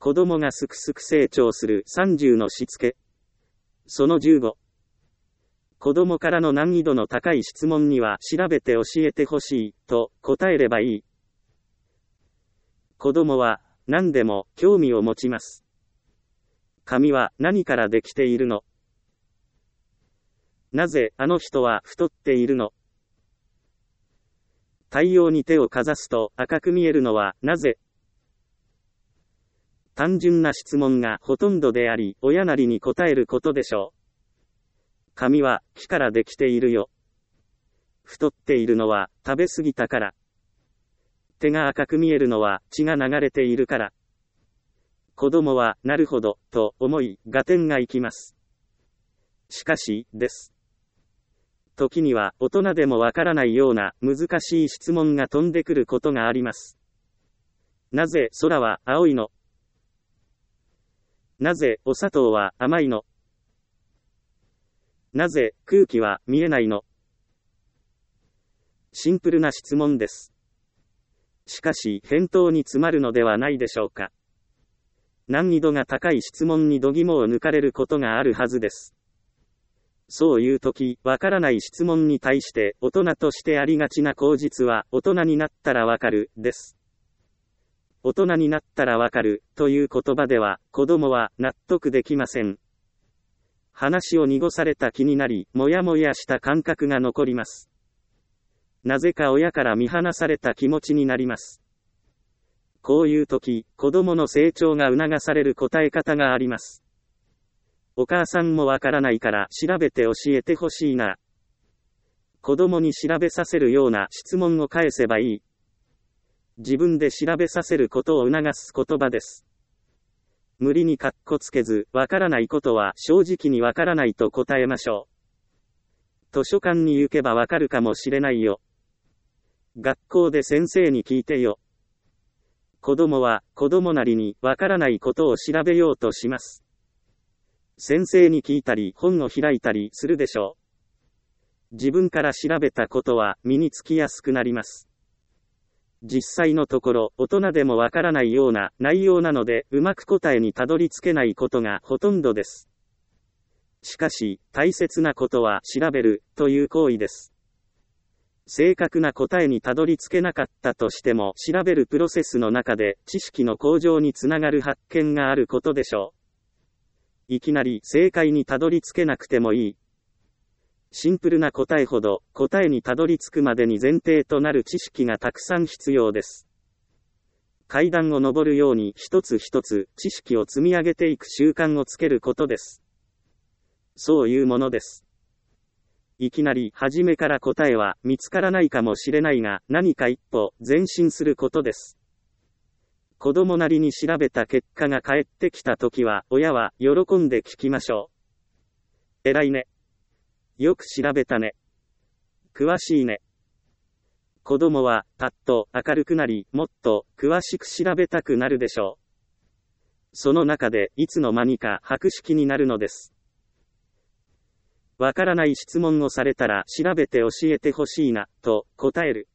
子供がすくすく成長する30のしつけ。その15。子供からの難易度の高い質問には調べて教えてほしいと答えればいい。子供は何でも興味を持ちます。髪は何からできているの？なぜあの人は太っているの？太陽に手をかざすと赤く見えるのはなぜ？単純な質問がほとんどであり、親なりに答えることでしょう。髪は木からできているよ。太っているのは食べ過ぎたから。手が赤く見えるのは血が流れているから。子供はなるほどと思い合点がいきます。しかしです。時には大人でもわからないような難しい質問が飛んでくることがあります。なぜ空は青いの？なぜお砂糖は甘いの？なぜ空気は見えないの？シンプルな質問です。しかし返答に詰まるのではないでしょうか。難易度が高い質問に度肝を抜かれることがあるはずです。そういうとき、わからない質問に対して大人としてありがちな口実は大人になったらわかる、です。大人になったらわかる、という言葉では、子供は納得できません。話を濁された気になり、もやもやした感覚が残ります。なぜか親から見放された気持ちになります。こういう時、子供の成長が促される答え方があります。お母さんもわからないから調べて教えてほしいな。子供に調べさせるような質問を返せばいい。自分で調べさせることを促す言葉です。無理にかっこつけず、わからないことは正直にわからないと答えましょう。図書館に行けばわかるかもしれないよ。学校で先生に聞いてよ。子供は子供なりにわからないことを調べようとします。先生に聞いたり本を開いたりするでしょう。自分から調べたことは身につきやすくなります。実際のところ、大人でもわからないような内容なので、うまく答えにたどり着けないことがほとんどです。しかし、大切なことは調べるという行為です。正確な答えにたどり着けなかったとしても、調べるプロセスの中で知識の向上につながる発見があることでしょう。いきなり正解にたどり着けなくてもいい。シンプルな答えほど、答えにたどり着くまでに前提となる知識がたくさん必要です。階段を上るように一つ一つ知識を積み上げていく習慣をつけることです。そういうものです。いきなり初めから答えは見つからないかもしれないが、何か一歩前進することです。子供なりに調べた結果が返ってきたときは、親は喜んで聞きましょう。偉いね。よく調べたね。詳しいね。子供はパッと明るくなり、もっと詳しく調べたくなるでしょう。その中でいつの間にか博識になるのです。わからない質問をされたら調べて教えてほしいなと答える。